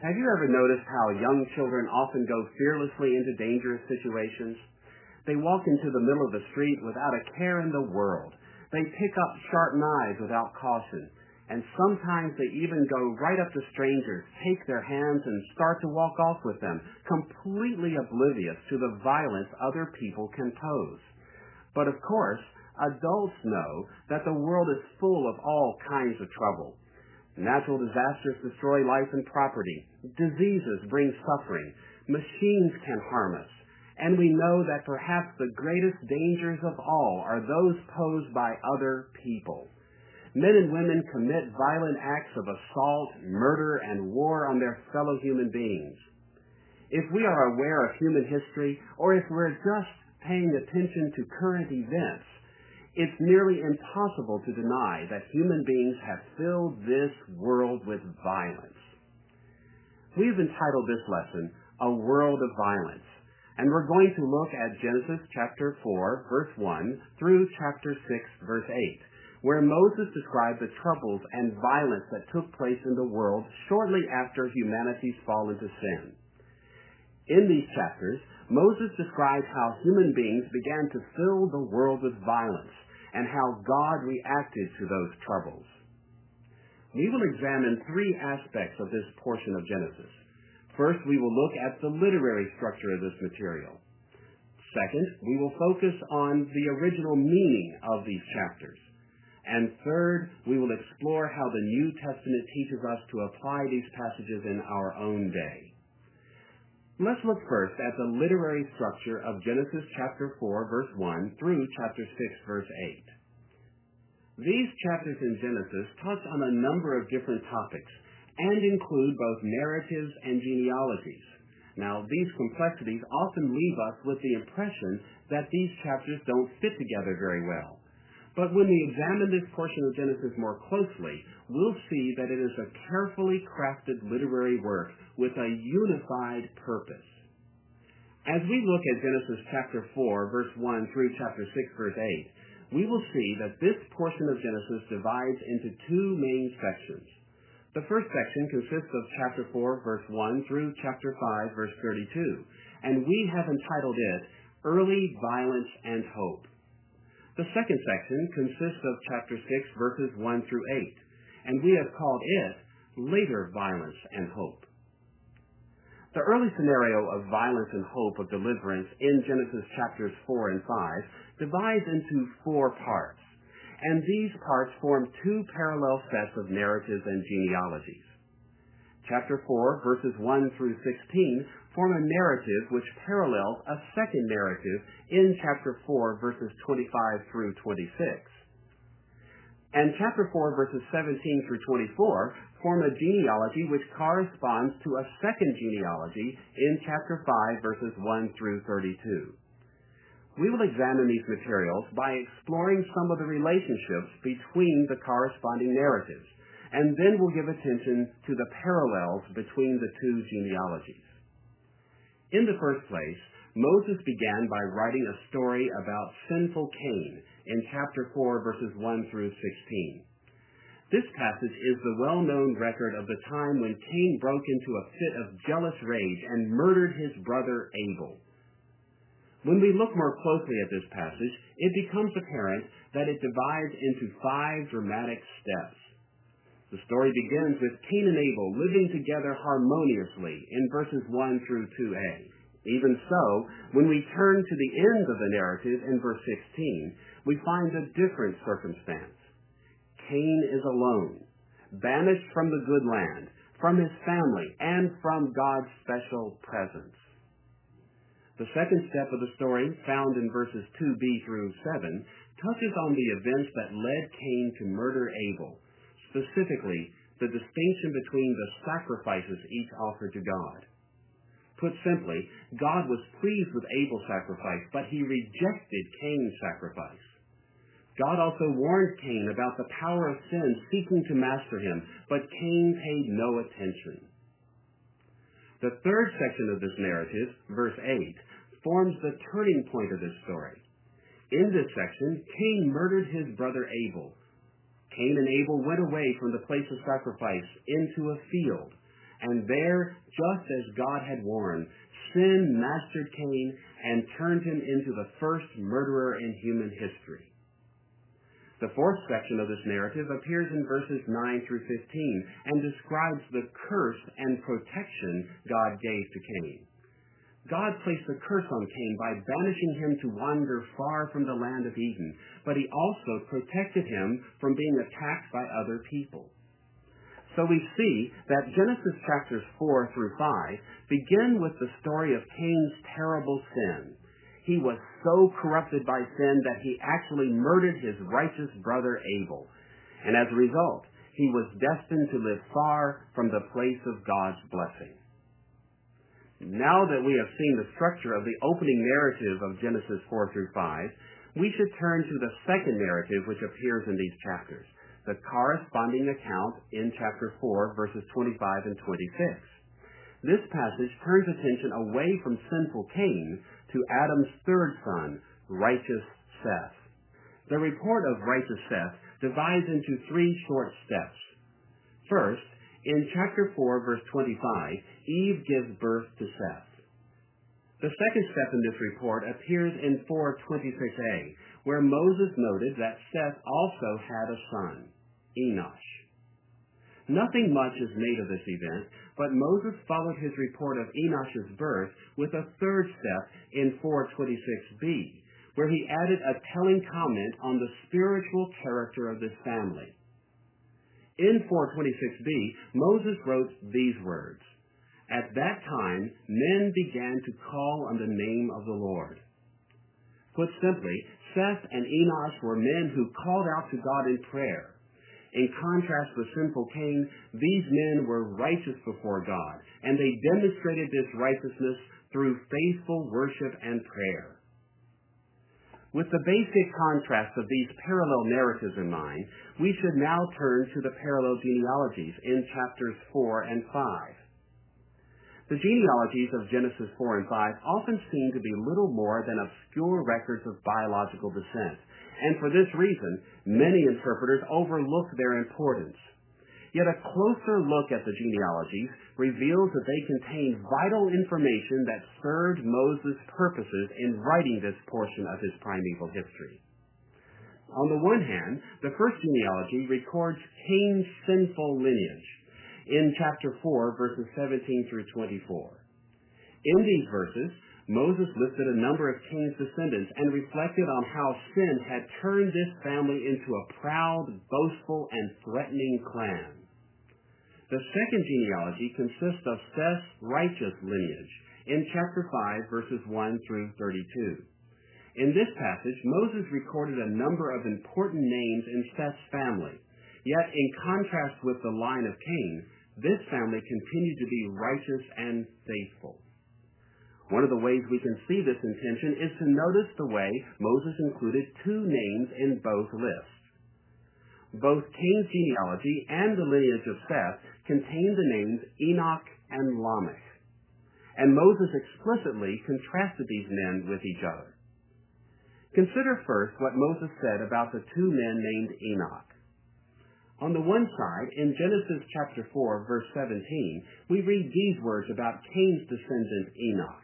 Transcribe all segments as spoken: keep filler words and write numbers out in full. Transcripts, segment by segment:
Have you ever noticed how young children often go fearlessly into dangerous situations? They walk into the middle of the street without a care in the world. They pick up sharp knives without caution. And sometimes they even go right up to strangers, take their hands, and start to walk off with them, completely oblivious to the violence other people can pose. But of course, adults know that the world is full of all kinds of trouble. Natural disasters destroy life and property. Diseases bring suffering. Machines can harm us. And we know that perhaps the greatest dangers of all are those posed by other people. Men and women commit violent acts of assault, murder, and war on their fellow human beings. If we are aware of human history, or if we're just paying attention to current events, it's nearly impossible to deny that human beings have filled this world with violence. We've entitled this lesson, A World of Violence, and we're going to look at Genesis chapter four, verse one, through chapter six, verse eight, where Moses described the troubles and violence that took place in the world shortly after humanity's fall into sin. In these chapters, Moses described how human beings began to fill the world with violence and how God reacted to those troubles. We will examine three aspects of this portion of Genesis. First, we will look at the literary structure of this material. Second, we will focus on the original meaning of these chapters. And third, we will explore how the New Testament teaches us to apply these passages in our own day. Let's look first at the literary structure of Genesis chapter four, verse one, through chapter six, verse eight. These chapters in Genesis touch on a number of different topics and include both narratives and genealogies. Now, these complexities often leave us with the impression that these chapters don't fit together very well. But when we examine this portion of Genesis more closely, we'll see that it is a carefully crafted literary work with a unified purpose. As we look at Genesis chapter four, verse one through chapter six, verse eight, we will see that this portion of Genesis divides into two main sections. The first section consists of chapter four, verse one through chapter five, verse thirty-two, and we have entitled it, Early Violence and Hope. The second section consists of chapter six, verses one through eight, and we have called it Later Violence and Hope. The early scenario of violence and hope of deliverance in Genesis chapters four and five divides into four parts, and these parts form two parallel sets of narratives and genealogies. Chapter four, verses one through sixteen, form a narrative which parallels a second narrative in chapter four, verses twenty-five through twenty-six. And chapter four, verses seventeen through twenty-four, form a genealogy which corresponds to a second genealogy in chapter five, verses one through thirty-two. We will examine these materials by exploring some of the relationships between the corresponding narratives, and then we'll give attention to the parallels between the two genealogies. In the first place, Moses began by writing a story about sinful Cain in chapter four, verses one through sixteen. This passage is the well-known record of the time when Cain broke into a fit of jealous rage and murdered his brother Abel. When we look more closely at this passage, it becomes apparent that it divides into five dramatic steps. The story begins with Cain and Abel living together harmoniously in verses one through two a. Even so, when we turn to the end of the narrative in verse sixteen, we find a different circumstance. Cain is alone, banished from the good land, from his family, and from God's special presence. The second step of the story, found in verses two b through seven, touches on the events that led Cain to murder Abel, specifically the distinction between the sacrifices each offered to God. Put simply, God was pleased with Abel's sacrifice, but he rejected Cain's sacrifice. God also warned Cain about the power of sin seeking to master him, but Cain paid no attention. The third section of this narrative, verse eight, forms the turning point of this story. In this section, Cain murdered his brother Abel. Cain and Abel went away from the place of sacrifice into a field, And there, just as God had warned, sin mastered Cain and turned him into the first murderer in human history. The fourth section of this narrative appears in verses nine through fifteen and describes the curse and protection God gave to Cain. God placed a curse on Cain by banishing him to wander far from the land of Eden, but he also protected him from being attacked by other people. So we see that Genesis chapters four through five begin with the story of Cain's terrible sin. He was so corrupted by sin that he actually murdered his righteous brother Abel. And as a result, he was destined to live far from the place of God's blessing. Now that we have seen the structure of the opening narrative of Genesis four through five, we should turn to the second narrative which appears in these chapters, the corresponding account in chapter four, verses twenty-five and twenty-six. This passage turns attention away from sinful Cain to Adam's third son, righteous Seth. The report of righteous Seth divides into three short steps. First, in chapter four, verse twenty-five, Eve gives birth to Seth. The second step in this report appears in four twenty-six a, where Moses noted that Seth also had a son, Enosh. Nothing much is made of this event, but Moses followed his report of Enosh's birth with a third step in four twenty-six b, where he added a telling comment on the spiritual character of this family. In four twenty-six b, Moses wrote these words, "At that time, men began to call on the name of the Lord." Put simply, Seth and Enosh were men who called out to God in prayer. In contrast with sinful Cain, these men were righteous before God, and they demonstrated this righteousness through faithful worship and prayer. With the basic contrast of these parallel narratives in mind, we should now turn to the parallel genealogies in chapters four and five. The genealogies of Genesis four and five often seem to be little more than obscure records of biological descent, and for this reason, many interpreters overlook their importance. Yet a closer look at the genealogies reveals that they contain vital information that served Moses' purposes in writing this portion of his primeval history. On the one hand, the first genealogy records Cain's sinful lineage in chapter four, verses seventeen through twenty-four. In these verses, Moses listed a number of Cain's descendants and reflected on how sin had turned this family into a proud, boastful, and threatening clan. The second genealogy consists of Seth's righteous lineage in chapter five, verses one through thirty-two. In this passage, Moses recorded a number of important names in Seth's family, yet in contrast with the line of Cain, this family continued to be righteous and faithful. One of the ways we can see this intention is to notice the way Moses included two names in both lists. Both Cain's genealogy and the lineage of Seth contain the names Enoch and Lamech, and Moses explicitly contrasted these men with each other. Consider first what Moses said about the two men named Enoch. On the one side, in Genesis chapter four, verse seventeen, we read these words about Cain's descendant Enoch.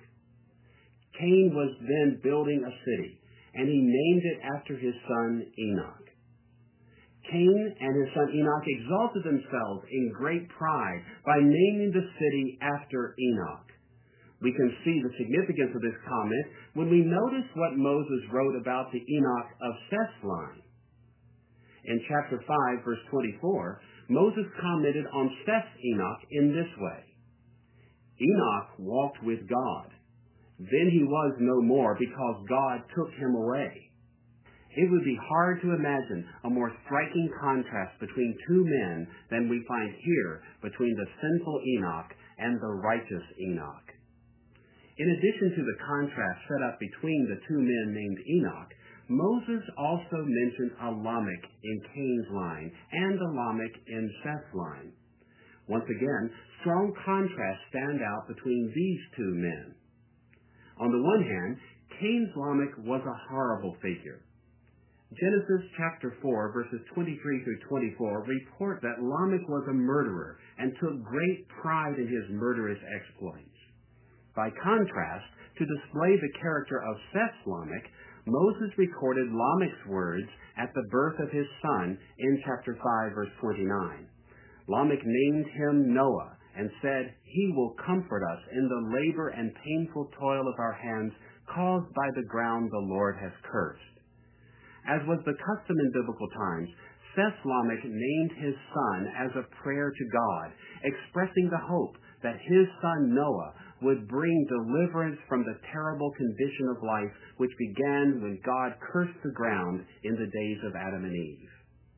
Cain was then building a city, and he named it after his son Enoch. Cain and his son Enoch exalted themselves in great pride by naming the city after Enoch. We can see the significance of this comment when we notice what Moses wrote about the Enoch of Seth's line. In chapter five, verse twenty-four, Moses commented on Seth's Enoch in this way. Enoch walked with God. Then he was no more because God took him away. It would be hard to imagine a more striking contrast between two men than we find here between the sinful Enoch and the righteous Enoch. In addition to the contrast set up between the two men named Enoch, Moses also mentioned a Lamech in Cain's line and a Lamech in Seth's line. Once again, strong contrasts stand out between these two men. On the one hand, Cain's Lamech was a horrible figure. Genesis chapter four, verses twenty-three through twenty-four report that Lamech was a murderer and took great pride in his murderous exploits. By contrast, to display the character of Seth's Lamech, Moses recorded Lamech's words at the birth of his son in chapter five, verse twenty-nine. Lamech named him Noah and said, "He will comfort us in the labor and painful toil of our hands caused by the ground the Lord has cursed." As was the custom in biblical times, Seth's Lamech named his son as a prayer to God, expressing the hope that his son Noah would bring deliverance from the terrible condition of life which began when God cursed the ground in the days of Adam and Eve.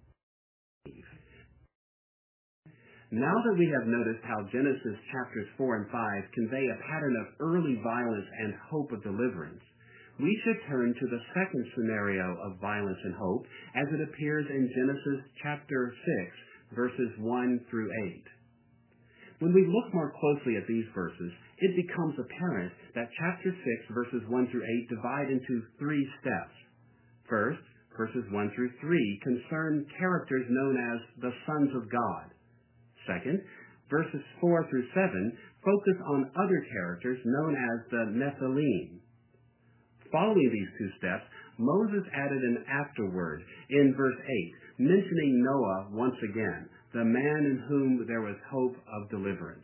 Now that we have noticed how Genesis chapters four and five convey a pattern of early violence and hope of deliverance, we should turn to the second scenario of violence and hope as it appears in Genesis chapter six, verses one through eight. When we look more closely at these verses, it becomes apparent that chapter six, verses one through eight divide into three steps. First, verses one through three concern characters known as the sons of God. Second, verses four through seven focus on other characters known as the Nephilim. Following these two steps, Moses added an afterword in verse eight, mentioning Noah once again, the man in whom there was hope of deliverance.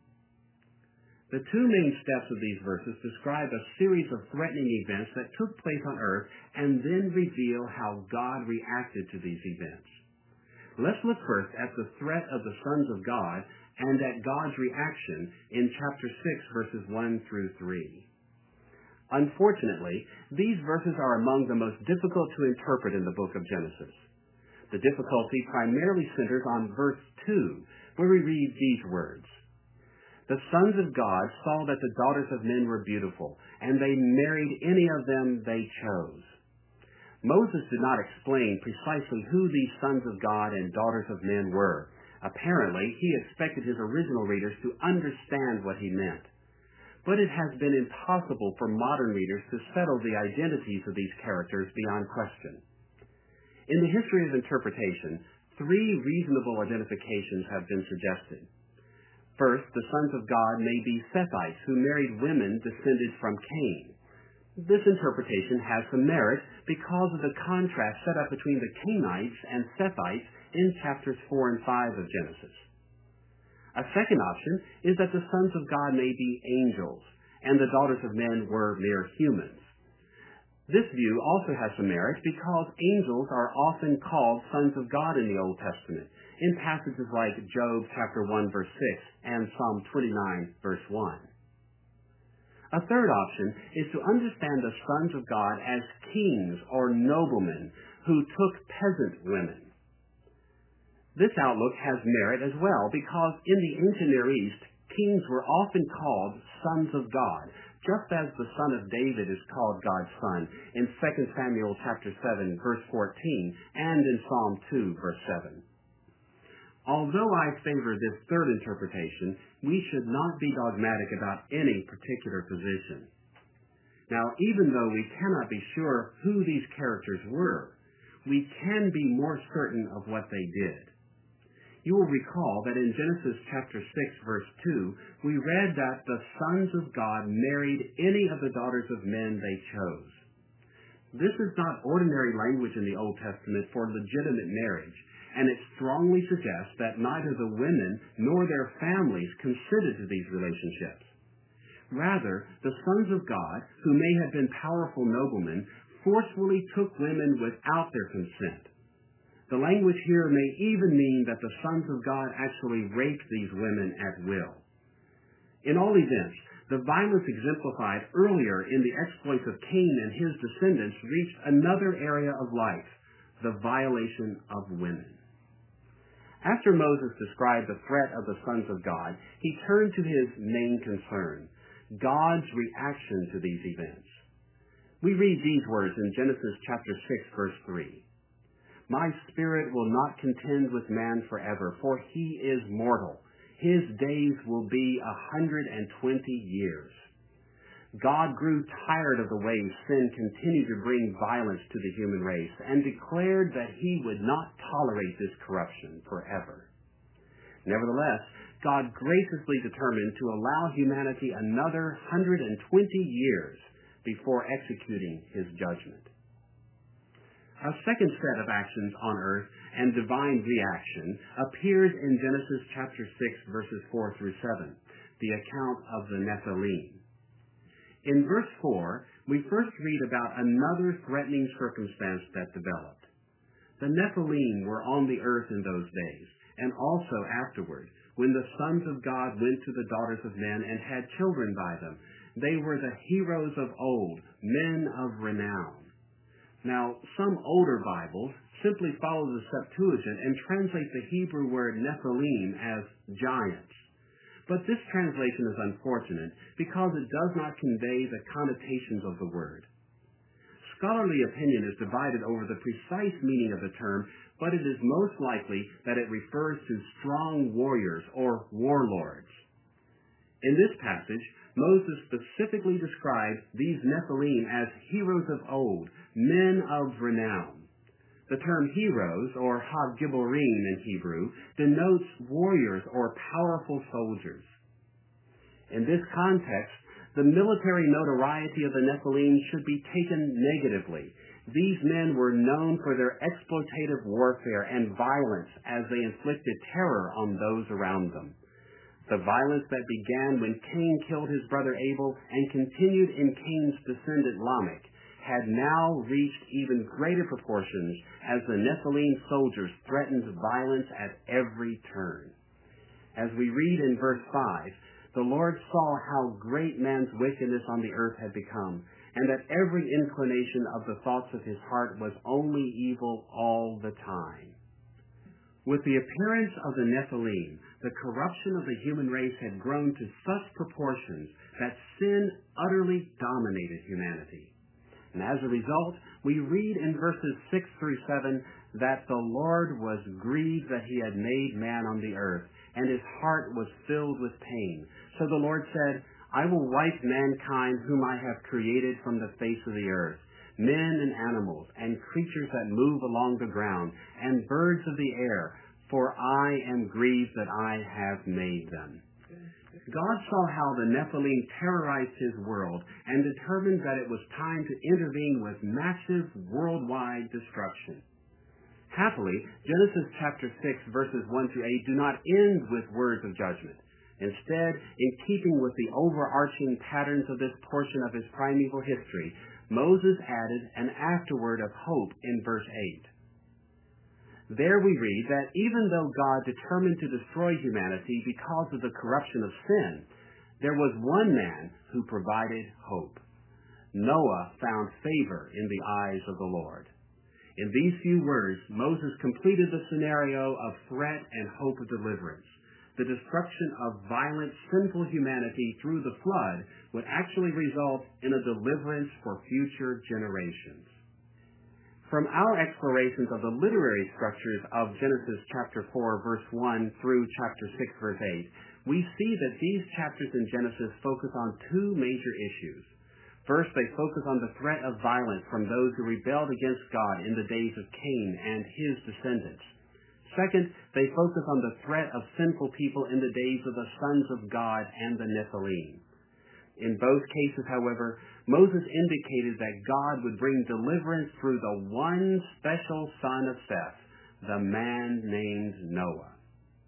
The two main steps of these verses describe a series of threatening events that took place on earth and then reveal how God reacted to these events. Let's look first at the threat of the sons of God and at God's reaction in chapter six, verses one through three. Unfortunately, these verses are among the most difficult to interpret in the book of Genesis. The difficulty primarily centers on verse two, where we read these words. The sons of God saw that the daughters of men were beautiful, and they married any of them they chose. Moses did not explain precisely who these sons of God and daughters of men were. Apparently, he expected his original readers to understand what he meant. But it has been impossible for modern readers to settle the identities of these characters beyond question. In the history of interpretation, three reasonable identifications have been suggested. First, the sons of God may be Sethites who married women descended from Cain. This interpretation has some merit because of the contrast set up between the Cainites and Sethites in chapters four and five of Genesis. A second option is that the sons of God may be angels, and the daughters of men were mere humans. This view also has some merit because angels are often called sons of God in the Old Testament, in passages like Job chapter one, verse six, and Psalm twenty-nine, verse one. A third option is to understand the sons of God as kings or noblemen who took peasant women. This outlook has merit as well because in the ancient Near East, kings were often called sons of God, just as the son of David is called God's son in Second Samuel chapter seven, verse fourteen, and in Psalm two, verse seven. Although I favor this third interpretation, we should not be dogmatic about any particular position. Now, even though we cannot be sure who these characters were, we can be more certain of what they did. You will recall that in Genesis chapter six, verse two, we read that the sons of God married any of the daughters of men they chose. This is not ordinary language in the Old Testament for legitimate marriage, and it strongly suggests that neither the women nor their families consented to these relationships. Rather, the sons of God, who may have been powerful noblemen, forcefully took women without their consent. The language here may even mean that the sons of God actually raped these women at will. In all events, the violence exemplified earlier in the exploits of Cain and his descendants reached another area of life, the violation of women. After Moses described the threat of the sons of God, he turned to his main concern, God's reaction to these events. We read these words in Genesis chapter six, verse three. My spirit will not contend with man forever, for he is mortal. His days will be a hundred and twenty years. God grew tired of the ways sin continued to bring violence to the human race and declared that he would not tolerate this corruption forever. Nevertheless, God graciously determined to allow humanity another one hundred twenty years before executing his judgment. A second set of actions on earth and divine reaction appears in Genesis chapter six, verses four through seven, the account of the Nephilim. In verse four, we first read about another threatening circumstance that developed. The Nephilim were on the earth in those days, and also afterward, when the sons of God went to the daughters of men and had children by them. They were the heroes of old, men of renown. Now, some older Bibles simply follow the Septuagint and translate the Hebrew word Nephilim as giants. But this translation is unfortunate because it does not convey the connotations of the word. Scholarly opinion is divided over the precise meaning of the term, but it is most likely that it refers to strong warriors or warlords. In this passage, Moses specifically describes these Nephilim as heroes of old, men of renown. The term heroes, or ha-giborim in Hebrew, denotes warriors or powerful soldiers. In this context, the military notoriety of the Nephilim should be taken negatively. These men were known for their exploitative warfare and violence as they inflicted terror on those around them. The violence that began when Cain killed his brother Abel and continued in Cain's descendant Lamech had now reached even greater proportions as the Nephilim soldiers threatened violence at every turn. As we read in verse five, the Lord saw how great man's wickedness on the earth had become, and that every inclination of the thoughts of his heart was only evil all the time. With the appearance of the Nephilim, the corruption of the human race had grown to such proportions that sin utterly dominated humanity. And as a result, we read in verses six through seven that the Lord was grieved that he had made man on the earth, and his heart was filled with pain. So the Lord said, I will wipe mankind whom I have created from the face of the earth, men and animals, and creatures that move along the ground, and birds of the air, for I am grieved that I have made them. God saw how the Nephilim terrorized his world and determined that it was time to intervene with massive worldwide destruction. Happily, Genesis chapter six, verses one through eight do not end with words of judgment. Instead, in keeping with the overarching patterns of this portion of his primeval history, Moses added an afterword of hope in verse eight. There we read that even though God determined to destroy humanity because of the corruption of sin, there was one man who provided hope. Noah found favor in the eyes of the Lord. In these few words, Moses completed the scenario of threat and hope of deliverance. The destruction of violent, sinful humanity through the flood would actually result in a deliverance for future generations. From our explorations of the literary structures of Genesis chapter four, verse one through chapter six, verse eight, we see that these chapters in Genesis focus on two major issues. First, they focus on the threat of violence from those who rebelled against God in the days of Cain and his descendants. Second, they focus on the threat of sinful people in the days of the sons of God and the Nephilim. In both cases, however, Moses indicated that God would bring deliverance through the one special son of Seth, the man named Noah.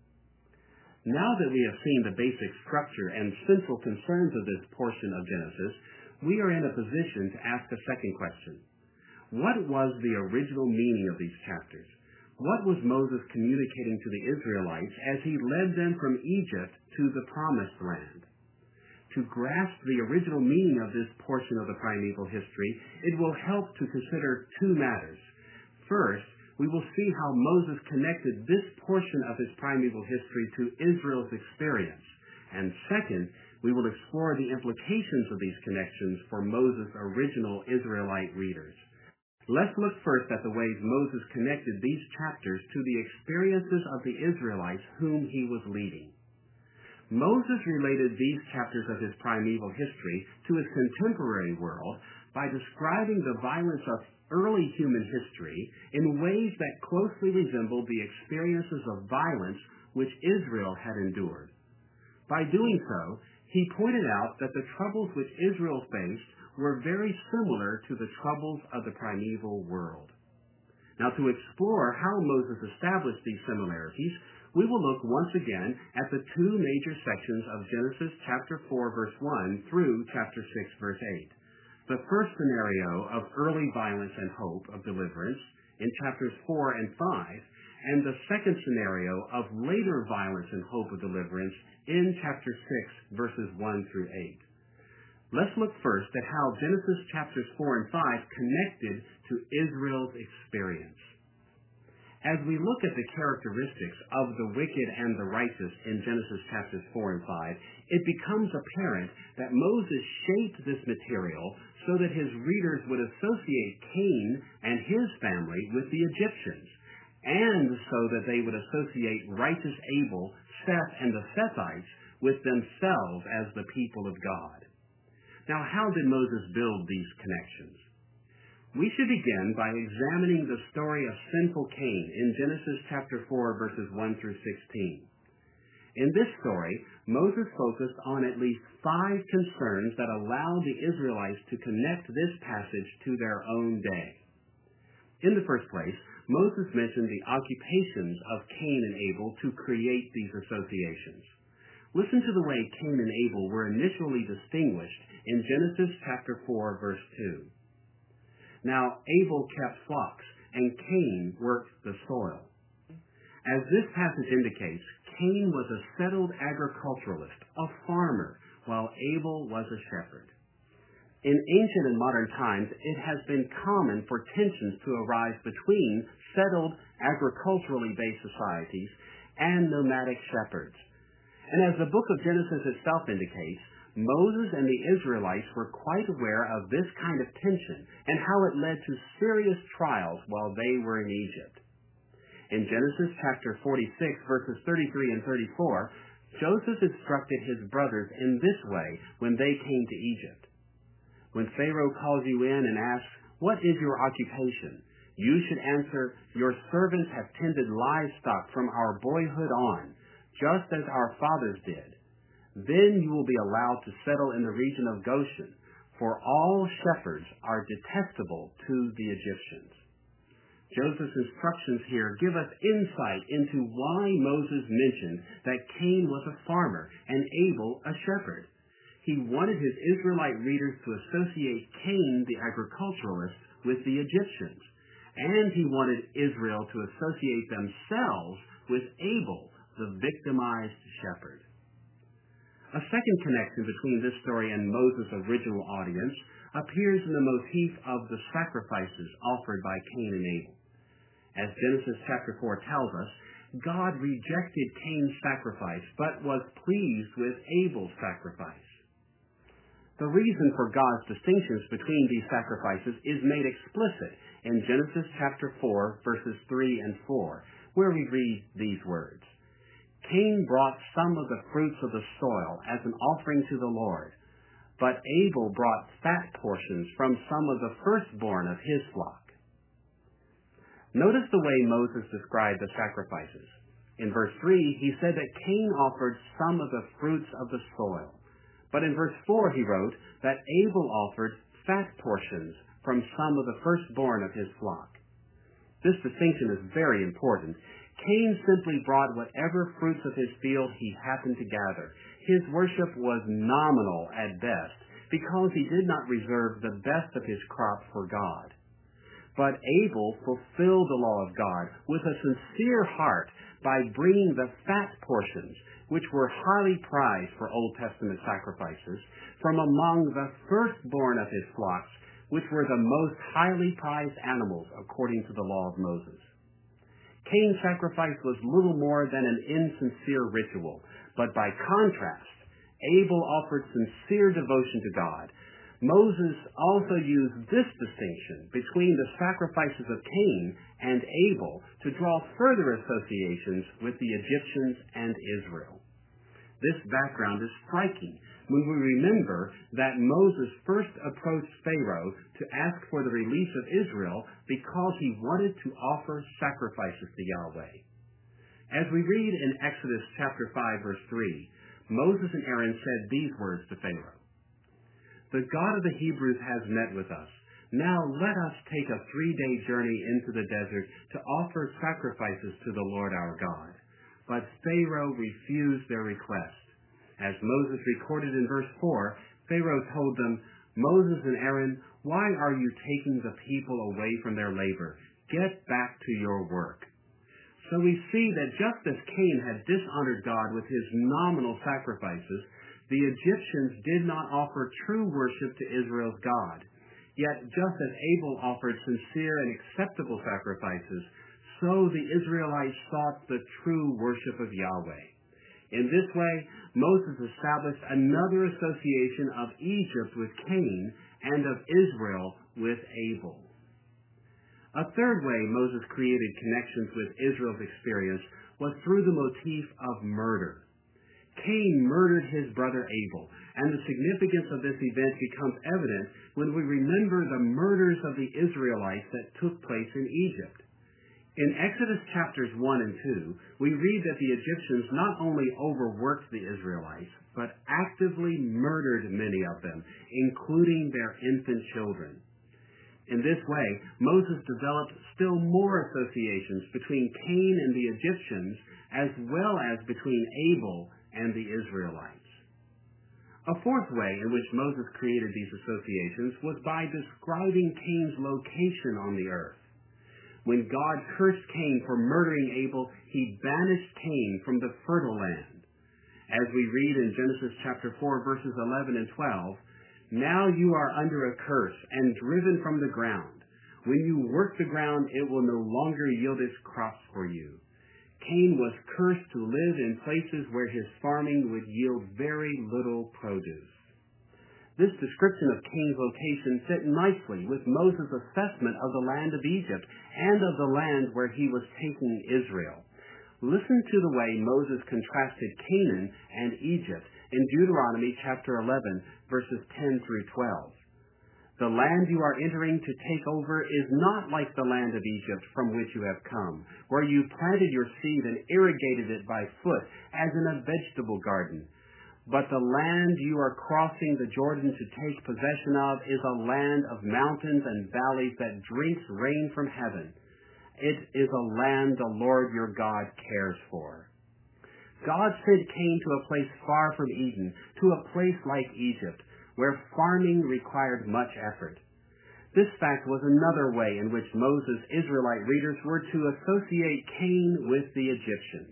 Now that we have seen the basic structure and central concerns of this portion of Genesis, we are in a position to ask a second question. What was the original meaning of these chapters? What was Moses communicating to the Israelites as he led them from Egypt to the Promised Land? To grasp the original meaning of this portion of the primeval history, it will help to consider two matters. First, we will see how Moses connected this portion of his primeval history to Israel's experience. And second, we will explore the implications of these connections for Moses' original Israelite readers. Let's look first at the ways Moses connected these chapters to the experiences of the Israelites whom he was leading. Moses related these chapters of his primeval history to his contemporary world by describing the violence of early human history in ways that closely resembled the experiences of violence which Israel had endured. By doing so, he pointed out that the troubles which Israel faced were very similar to the troubles of the primeval world. Now, to explore how Moses established these similarities, we will look once again at the two major sections of Genesis chapter four, verse one through chapter six, verse eight. The first scenario of early violence and hope of deliverance in chapters four and five, and the second scenario of later violence and hope of deliverance in chapter six, verses one through eight. Let's look first at how Genesis chapters four and five connected to Israel's experience. As we look at the characteristics of the wicked and the righteous in Genesis chapters four and five, it becomes apparent that Moses shaped this material so that his readers would associate Cain and his family with the Egyptians, and so that they would associate righteous Abel, Seth, and the Sethites with themselves as the people of God. Now, how did Moses build these connections? We should begin by examining the story of sinful Cain in Genesis chapter four, verses one through sixteen. In this story, Moses focused on at least five concerns that allowed the Israelites to connect this passage to their own day. In the first place, Moses mentioned the occupations of Cain and Abel to create these associations. Listen to the way Cain and Abel were initially distinguished in Genesis chapter four, verse two. Now Abel kept flocks, and Cain worked the soil. As this passage indicates, Cain was a settled agriculturalist, a farmer, while Abel was a shepherd. In ancient and modern times, it has been common for tensions to arise between settled agriculturally based societies and nomadic shepherds. And as the book of Genesis itself indicates, Moses and the Israelites were quite aware of this kind of tension and how it led to serious trials while they were in Egypt. In Genesis chapter forty-six, verses thirty-three and thirty-four, Joseph instructed his brothers in this way when they came to Egypt. When Pharaoh calls you in and asks, "What is your occupation?" you should answer, "Your servants have tended livestock from our boyhood on, just as our fathers did." Then you will be allowed to settle in the region of Goshen, for all shepherds are detestable to the Egyptians. Joseph's instructions here give us insight into why Moses mentioned that Cain was a farmer and Abel a shepherd. He wanted his Israelite readers to associate Cain, the agriculturalist, with the Egyptians, and he wanted Israel to associate themselves with Abel, the victimized shepherd. A second connection between this story and Moses' original audience appears in the motif of the sacrifices offered by Cain and Abel. As Genesis chapter four tells us, God rejected Cain's sacrifice, but was pleased with Abel's sacrifice. The reason for God's distinctions between these sacrifices is made explicit in Genesis chapter four, verses three and four, where we read these words. Cain brought some of the fruits of the soil as an offering to the Lord, but Abel brought fat portions from some of the firstborn of his flock. Notice the way Moses described the sacrifices. In verse three, he said that Cain offered some of the fruits of the soil, but in verse four he wrote that Abel offered fat portions from some of the firstborn of his flock. This distinction is very important. Cain simply brought whatever fruits of his field he happened to gather. His worship was nominal at best because he did not reserve the best of his crop for God. But Abel fulfilled the law of God with a sincere heart by bringing the fat portions, which were highly prized for Old Testament sacrifices, from among the firstborn of his flocks, which were the most highly prized animals according to the law of Moses. Cain's sacrifice was little more than an insincere ritual, but by contrast, Abel offered sincere devotion to God. Moses also used this distinction between the sacrifices of Cain and Abel to draw further associations with the Egyptians and Israel. This background is striking when we remember that Moses first approached Pharaoh to ask for the release of Israel because he wanted to offer sacrifices to Yahweh. As we read in Exodus chapter five, verse three, Moses and Aaron said these words to Pharaoh, "The God of the Hebrews has met with us. Now let us take a three-day journey into the desert to offer sacrifices to the Lord our God." But Pharaoh refused their request. As Moses recorded in verse four, Pharaoh told them, "Moses and Aaron, why are you taking the people away from their labor? Get back to your work." So we see that just as Cain had dishonored God with his nominal sacrifices, the Egyptians did not offer true worship to Israel's God. Yet just as Abel offered sincere and acceptable sacrifices, so the Israelites sought the true worship of Yahweh. In this way, Moses established another association of Egypt with Cain and of Israel with Abel. A third way Moses created connections with Israel's experience was through the motif of murder. Cain murdered his brother Abel, and the significance of this event becomes evident when we remember the murders of the Israelites that took place in Egypt. In Exodus chapters one and two, we read that the Egyptians not only overworked the Israelites, but actively murdered many of them, including their infant children. In this way, Moses developed still more associations between Cain and the Egyptians, as well as between Abel and the Israelites. A fourth way in which Moses created these associations was by describing Cain's location on the earth. When God cursed Cain for murdering Abel, he banished Cain from the fertile land. As we read in Genesis chapter four, verses eleven and twelve, "Now you are under a curse and driven from the ground. When you work the ground, it will no longer yield its crops for you." Cain was cursed to live in places where his farming would yield very little produce. This description of Cain's location fit nicely with Moses' assessment of the land of Egypt and of the land where he was taking Israel. Listen to the way Moses contrasted Canaan and Egypt in Deuteronomy chapter eleven, verses ten through twelve. "The land you are entering to take over is not like the land of Egypt from which you have come, where you planted your seed and irrigated it by foot, as in a vegetable garden. But the land you are crossing the Jordan to take possession of is a land of mountains and valleys that drinks rain from heaven. It is a land the Lord your God cares for." God sent Cain to a place far from Eden, to a place like Egypt, where farming required much effort. This fact was another way in which Moses' Israelite readers were to associate Cain with the Egyptians.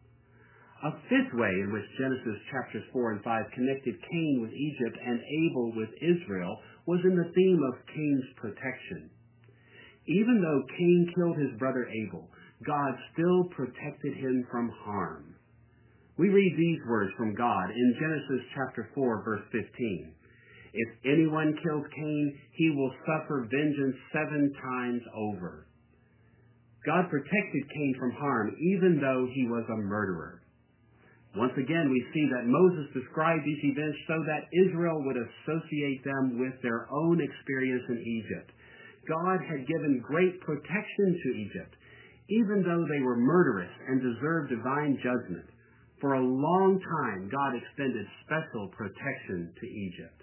A fifth way in which Genesis chapters four and five connected Cain with Egypt and Abel with Israel was in the theme of Cain's protection. Even though Cain killed his brother Abel, God still protected him from harm. We read these words from God in Genesis chapter four, verse fifteen. "If anyone kills Cain, he will suffer vengeance seven times over." God protected Cain from harm even though he was a murderer. Once again, we see that Moses described these events so that Israel would associate them with their own experience in Egypt. God had given great protection to Egypt, even though they were murderous and deserved divine judgment. For a long time, God extended special protection to Egypt.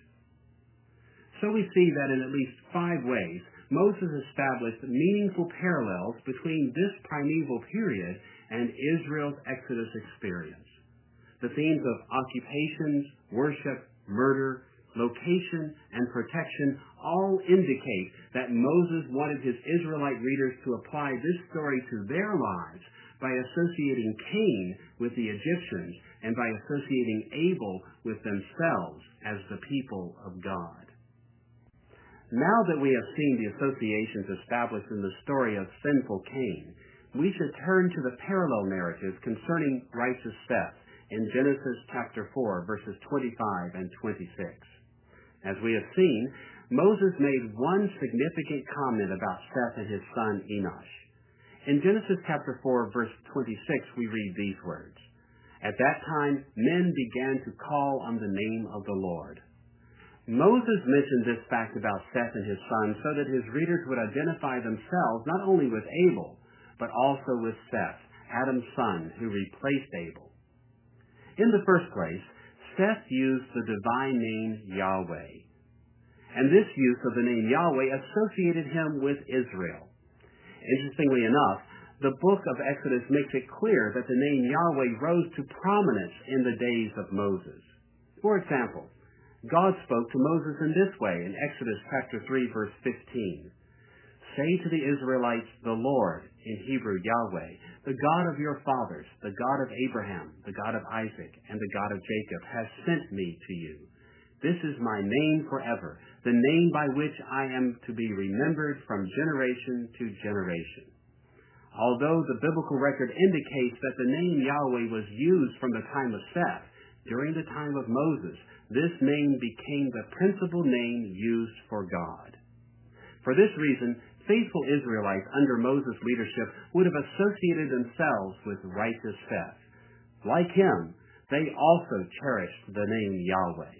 So we see that in at least five ways, Moses established meaningful parallels between this primeval period and Israel's Exodus experience. The themes of occupations, worship, murder, location, and protection all indicate that Moses wanted his Israelite readers to apply this story to their lives by associating Cain with the Egyptians and by associating Abel with themselves as the people of God. Now that we have seen the associations established in the story of sinful Cain, we should turn to the parallel narrative concerning righteous Seth in Genesis chapter four, verses twenty-five and twenty-six. As we have seen, Moses made one significant comment about Seth and his son Enosh. In Genesis chapter four, verse twenty-six, we read these words, At that time, men began to call on the name of the Lord. Moses mentioned this fact about Seth and his sons so that his readers would identify themselves not only with Abel, but also with Seth, Adam's son, who replaced Abel. In the first place, Seth used the divine name Yahweh, and this use of the name Yahweh associated him with Israel. Interestingly enough, the book of Exodus makes it clear that the name Yahweh rose to prominence in the days of Moses. For example, God spoke to Moses in this way in Exodus chapter three, verse fifteen. Say to the Israelites, the Lord, in Hebrew Yahweh, the God of your fathers, the God of Abraham, the God of Isaac, and the God of Jacob, has sent me to you. This is my name forever, the name by which I am to be remembered from generation to generation. Although the biblical record indicates that the name Yahweh was used from the time of Seth, during the time of Moses, this name became the principal name used for God. For this reason, faithful Israelites under Moses' leadership would have associated themselves with righteous Seth. Like him, they also cherished the name Yahweh.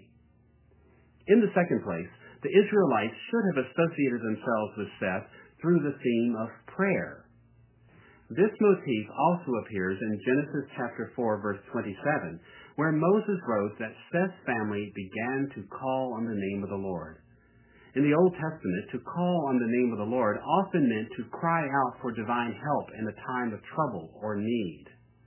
In the second place, the Israelites should have associated themselves with Seth through the theme of prayer. This motif also appears in Genesis chapter four, verse twenty-seven, where Moses wrote that Seth's family began to call on the name of the Lord. In the Old Testament, to call on the name of the Lord often meant to cry out for divine help in a time of trouble or need.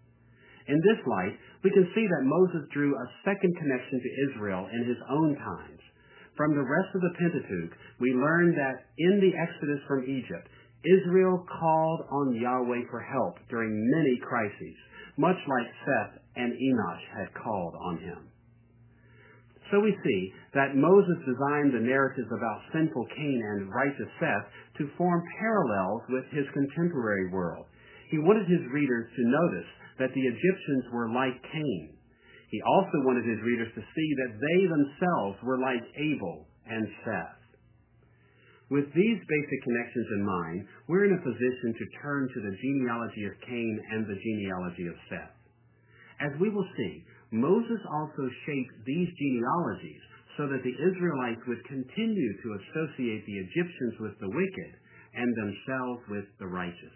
In this light, we can see that Moses drew a second connection to Israel in his own times. From the rest of the Pentateuch, we learn that in the Exodus from Egypt, Israel called on Yahweh for help during many crises, much like Seth and Enosh had called on him. So we see that Moses designed the narratives about sinful Cain and righteous Seth to form parallels with his contemporary world. He wanted his readers to notice that the Egyptians were like Cain. He also wanted his readers to see that they themselves were like Abel and Seth. With these basic connections in mind, we're in a position to turn to the genealogy of Cain and the genealogy of Seth. As we will see, Moses also shaped these genealogies so that the Israelites would continue to associate the Egyptians with the wicked and themselves with the righteous.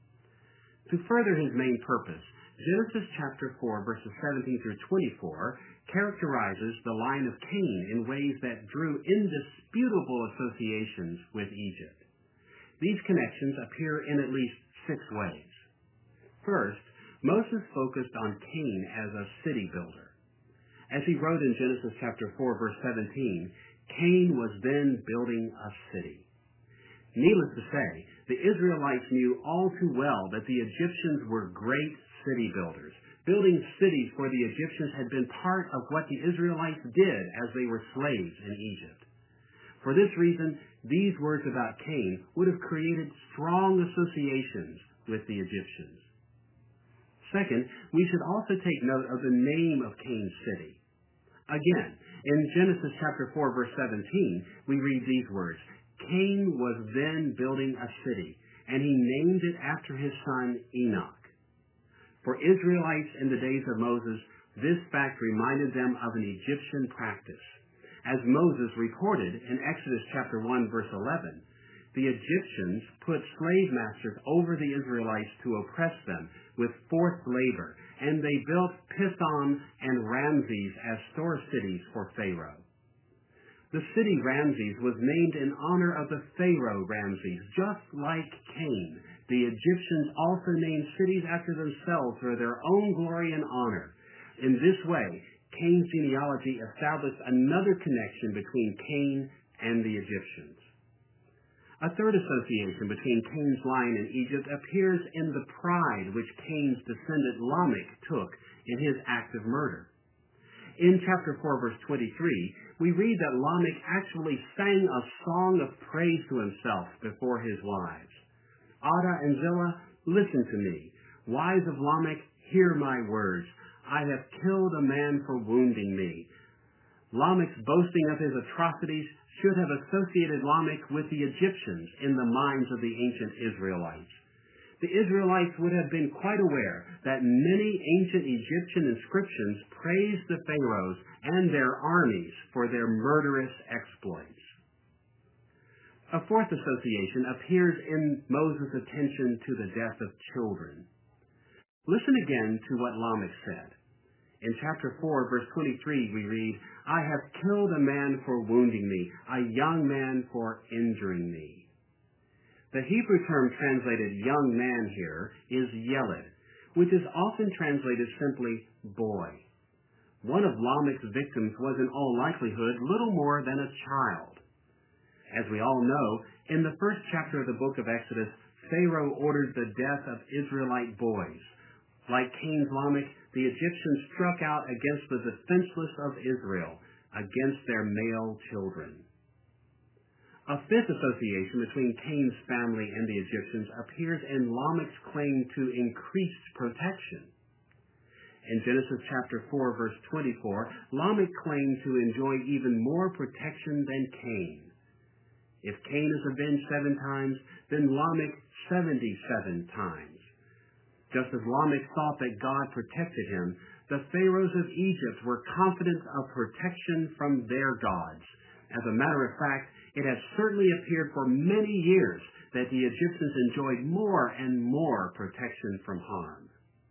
To further his main purpose, Genesis chapter four, verses seventeen through twenty-four, characterizes the line of Cain in ways that drew indisputable associations with Egypt. These connections appear in at least six ways. First, Moses focused on Cain as a city builder. As he wrote in Genesis chapter four, verse seventeen, Cain was then building a city. Needless to say, the Israelites knew all too well that the Egyptians were great city builders. Building cities for the Egyptians had been part of what the Israelites did as they were slaves in Egypt. For this reason, these words about Cain would have created strong associations with the Egyptians. Second, we should also take note of the name of Cain's city. Again, in Genesis chapter four, verse seventeen, we read these words, Cain was then building a city, and he named it after his son Enoch. For Israelites in the days of Moses, this fact reminded them of an Egyptian practice. As Moses reported in Exodus chapter one, verse eleven, the Egyptians put slave masters over the Israelites to oppress them with forced labor, and they built Pithom and Ramses as store cities for Pharaoh. The city Ramses was named in honor of the Pharaoh Ramses, just like Cain. The Egyptians also named cities after themselves for their own glory and honor. In this way, Cain's genealogy established another connection between Cain and the Egyptians. A third association between Cain's line and Egypt appears in the pride which Cain's descendant Lamech took in his act of murder. In chapter four, verse twenty-three, we read that Lamech actually sang a song of praise to himself before his wives. Ada and Zillah, listen to me. Wives of Lamech, hear my words. I have killed a man for wounding me. Lamech's boasting of his atrocities should have associated Lamech with the Egyptians in the minds of the ancient Israelites. The Israelites would have been quite aware that many ancient Egyptian inscriptions praised the pharaohs and their armies for their murderous exploits. A fourth association appears in Moses' attention to the death of children. Listen again to what Lamech said. In chapter four, verse twenty-three, we read, "I have killed a man for wounding me, a young man for injuring me." The Hebrew term translated young man here is yeled, which is often translated simply boy. One of Lamech's victims was in all likelihood little more than a child. As we all know, in the first chapter of the book of Exodus, Pharaoh ordered the death of Israelite boys. Like Cain's Lamech, the Egyptians struck out against the defenseless of Israel, against their male children. A fifth association between Cain's family and the Egyptians appears in Lamech's claim to increased protection. In Genesis chapter four, verse twenty-four, Lamech claimed to enjoy even more protection than Cain. If Cain is avenged seven times, then Lamech seventy-seven times. Just as Lamech thought that God protected him, the pharaohs of Egypt were confident of protection from their gods. As a matter of fact, it has certainly appeared for many years that the Egyptians enjoyed more and more protection from harm.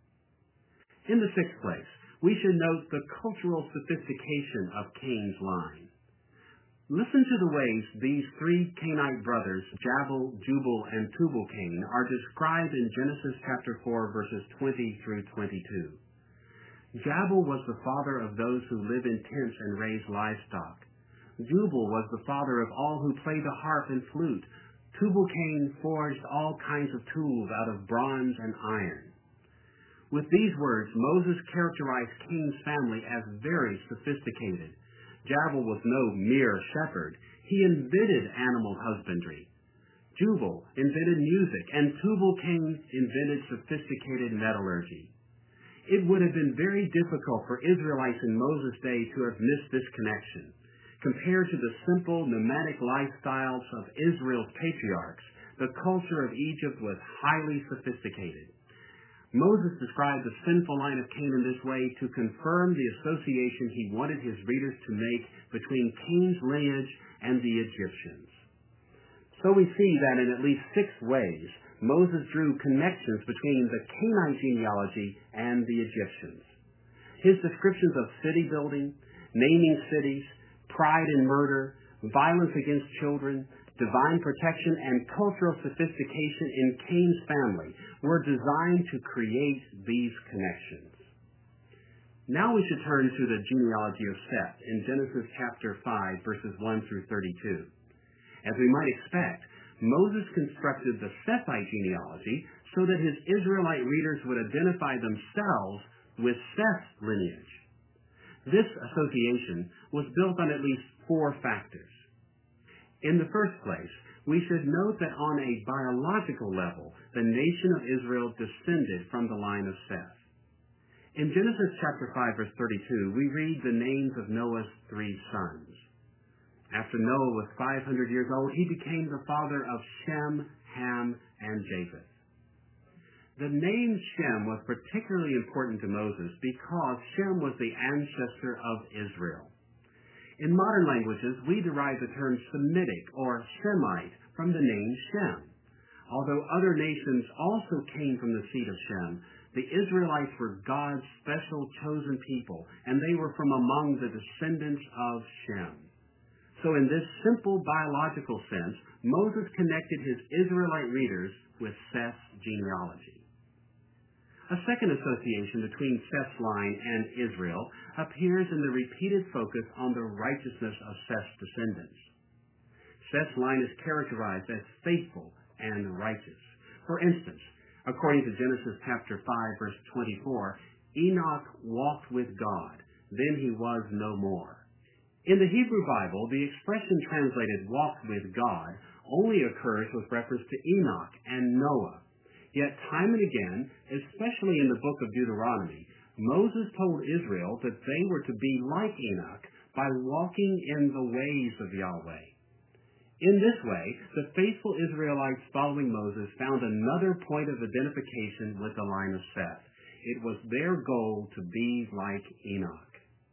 In the sixth place, we should note the cultural sophistication of Cain's line. Listen to the ways these three Cainite brothers, Jabal, Jubal, and Tubal-Cain, are described in Genesis chapter four, verses twenty through twenty-two. Jabal was the father of those who live in tents and raise livestock. Jubal was the father of all who play the harp and flute. Tubal-Cain forged all kinds of tools out of bronze and iron. With these words, Moses characterized Cain's family as very sophisticated. Jabal was no mere shepherd. He invented animal husbandry. Jubal invented music, and Tubal-Cain invented sophisticated metallurgy. It would have been very difficult for Israelites in Moses' day to have missed this connection. Compared to the simple nomadic lifestyles of Israel's patriarchs, the culture of Egypt was highly sophisticated. Moses described the sinful line of Cain in this way to confirm the association he wanted his readers to make between Cain's lineage and the Egyptians. So we see that in at least six ways, Moses drew connections between the Cainite genealogy and the Egyptians. His descriptions of city building, naming cities, pride and murder, violence against children, divine protection, and cultural sophistication in Cain's family were designed to create these connections. Now we should turn to the genealogy of Seth in Genesis chapter five, verses one through thirty-two. As we might expect, Moses constructed the Sethite genealogy so that his Israelite readers would identify themselves with Seth's lineage. This association was built on at least four factors. In the first place, we should note that on a biological level, the nation of Israel descended from the line of Seth. In Genesis chapter five, verse thirty-two, we read the names of Noah's three sons. After Noah was five hundred years old, he became the father of Shem, Ham, and Japheth. The name Shem was particularly important to Moses because Shem was the ancestor of Israel. In modern languages, we derive the term Semitic or Shemite from the name Shem. Although other nations also came from the seed of Shem, the Israelites were God's special chosen people, and they were from among the descendants of Shem. So in this simple biological sense, Moses connected his Israelite readers with Seth's genealogy. A second association between Seth's line and Israel appears in the repeated focus on the righteousness of Seth's descendants. Seth's line is characterized as faithful and righteous. For instance, according to Genesis chapter five, verse twenty-four, Enoch walked with God, then he was no more. In the Hebrew Bible, the expression translated walked with God only occurs with reference to Enoch and Noah. Yet time and again, especially in the book of Deuteronomy, Moses told Israel that they were to be like Enoch by walking in the ways of Yahweh. In this way, the faithful Israelites following Moses found another point of identification with the line of Seth. It was their goal to be like Enoch.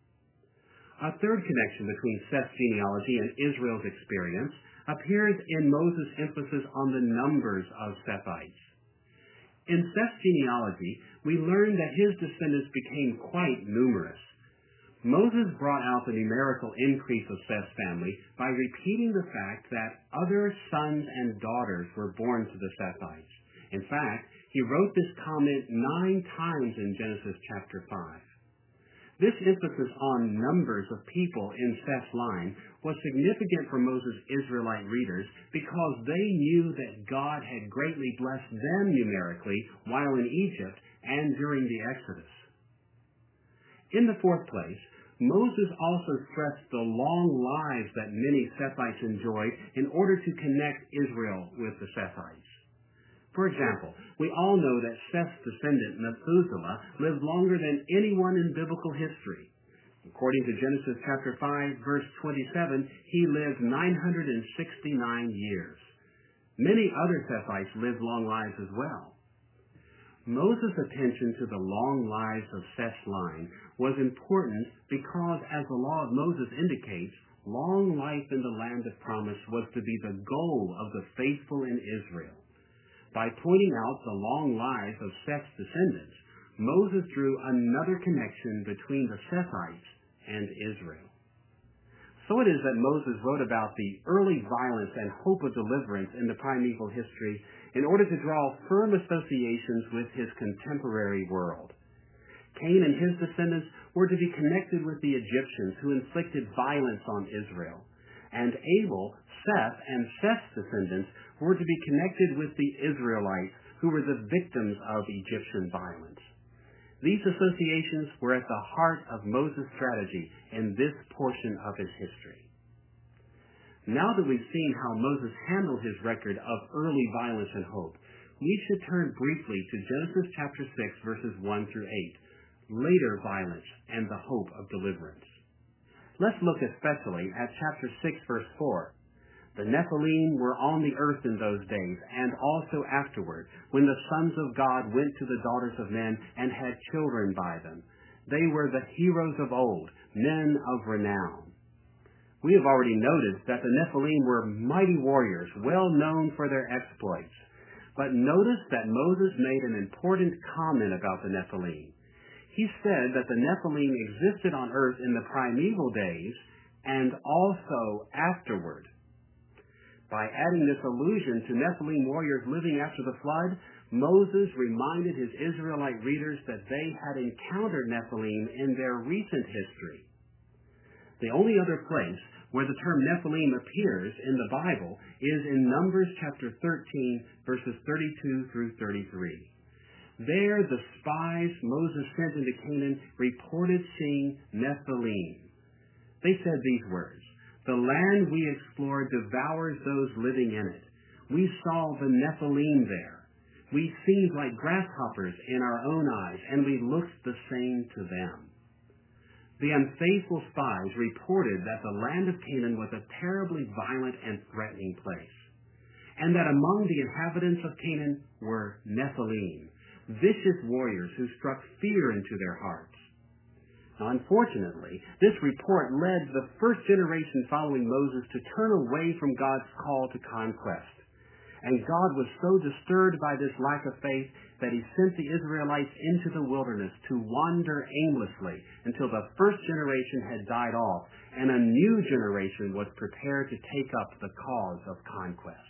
A third connection between Seth's genealogy and Israel's experience appears in Moses' emphasis on the numbers of Sethites. In Seth's genealogy, we learn that his descendants became quite numerous. Moses brought out the numerical increase of Seth's family by repeating the fact that other sons and daughters were born to the Sethites. In fact, he wrote this comment nine times in Genesis chapter five. This emphasis on numbers of people in Seth's line was significant for Moses' Israelite readers because they knew that God had greatly blessed them numerically while in Egypt and during the Exodus. In the fourth place, Moses also stressed the long lives that many Sethites enjoyed in order to connect Israel with the Sethites. For example, we all know that Seth's descendant Methuselah lived longer than anyone in biblical history. According to Genesis chapter five, verse twenty-seven, he lived nine hundred sixty-nine years. Many other Sethites lived long lives as well. Moses' attention to the long lives of Seth's line was important because, as the law of Moses indicates, long life in the land of promise was to be the goal of the faithful in Israel. By pointing out the long lives of Seth's descendants, Moses drew another connection between the Sethites and Israel. So it is that Moses wrote about the early violence and hope of deliverance in the primeval history in order to draw firm associations with his contemporary world. Cain and his descendants were to be connected with the Egyptians who inflicted violence on Israel. And Abel, Seth, and Seth's descendants were to be connected with the Israelites who were the victims of Egyptian violence. These associations were at the heart of Moses' strategy in this portion of his history. Now that we've seen how Moses handled his record of early violence and hope, we should turn briefly to Genesis chapter six, verses one through eight, later violence and the hope of deliverance. Let's look especially at chapter six, verse four. The Nephilim were on the earth in those days, and also afterward, when the sons of God went to the daughters of men and had children by them. They were the heroes of old, men of renown. We have already noticed that the Nephilim were mighty warriors, well known for their exploits. But notice that Moses made an important comment about the Nephilim. He said that the Nephilim existed on earth in the primeval days and also afterward. By adding this allusion to Nephilim warriors living after the flood, Moses reminded his Israelite readers that they had encountered Nephilim in their recent history. The only other place where the term Nephilim appears in the Bible is in Numbers chapter thirteen, verses thirty-two through thirty-three. There, the spies Moses sent into Canaan reported seeing Nephilim. They said these words, "The land we explored devours those living in it. We saw the Nephilim there. We seemed like grasshoppers in our own eyes, and we looked the same to them." The unfaithful spies reported that the land of Canaan was a terribly violent and threatening place, and that among the inhabitants of Canaan were Nephilim, vicious warriors who struck fear into their hearts. Now, unfortunately, this report led the first generation following Moses to turn away from God's call to conquest. And God was so disturbed by this lack of faith that he sent the Israelites into the wilderness to wander aimlessly until the first generation had died off and a new generation was prepared to take up the cause of conquest.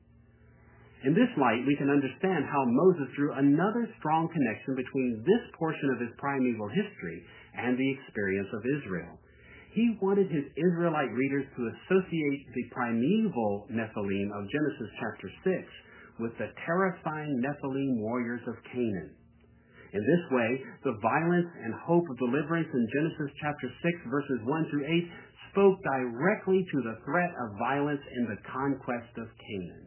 In this light, we can understand how Moses drew another strong connection between this portion of his primeval history and the experience of Israel. He wanted his Israelite readers to associate the primeval Nephilim of Genesis chapter six with the terrifying Nephilim warriors of Canaan. In this way, the violence and hope of deliverance in Genesis chapter six, verses one through eight, spoke directly to the threat of violence in the conquest of Canaan.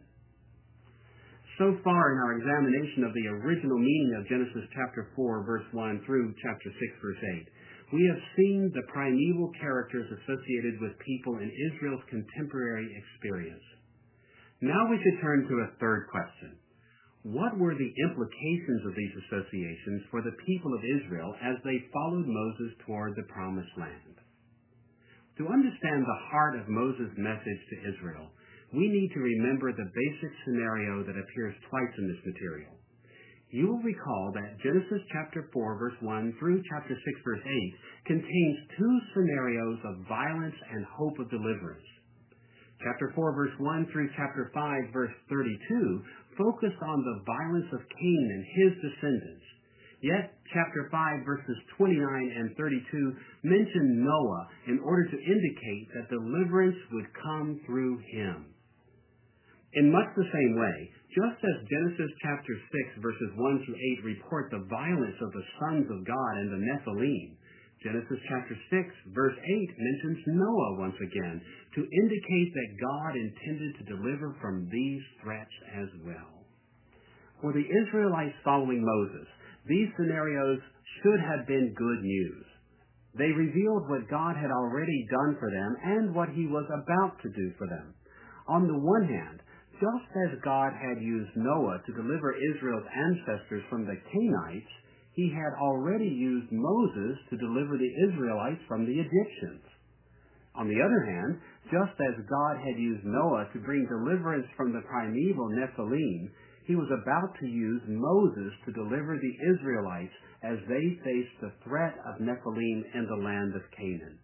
So far in our examination of the original meaning of Genesis chapter four, verse one through chapter six, verse eight, we have seen the primeval characters associated with people in Israel's contemporary experience. Now we should turn to a third question. What were the implications of these associations for the people of Israel as they followed Moses toward the Promised Land? To understand the heart of Moses' message to Israel, we need to remember the basic scenario that appears twice in this material. You will recall that Genesis chapter four, verse one through chapter six, verse eight contains two scenarios of violence and hope of deliverance. Chapter four, verse one through chapter five, verse thirty-two focused on the violence of Cain and his descendants. Yet, chapter five, verses twenty-nine and thirty-two mention Noah in order to indicate that deliverance would come through him. In much the same way, just as Genesis chapter six, verses one through eight report the violence of the sons of God and the Nephilim, Genesis chapter six, verse eight mentions Noah once again to indicate that God intended to deliver from these threats as well. For the Israelites following Moses, these scenarios should have been good news. They revealed what God had already done for them and what he was about to do for them. On the one hand, just as God had used Noah to deliver Israel's ancestors from the Canaanites, he had already used Moses to deliver the Israelites from the Egyptians. On the other hand, just as God had used Noah to bring deliverance from the primeval Nephilim, he was about to use Moses to deliver the Israelites as they faced the threat of Nephilim in the land of Canaan.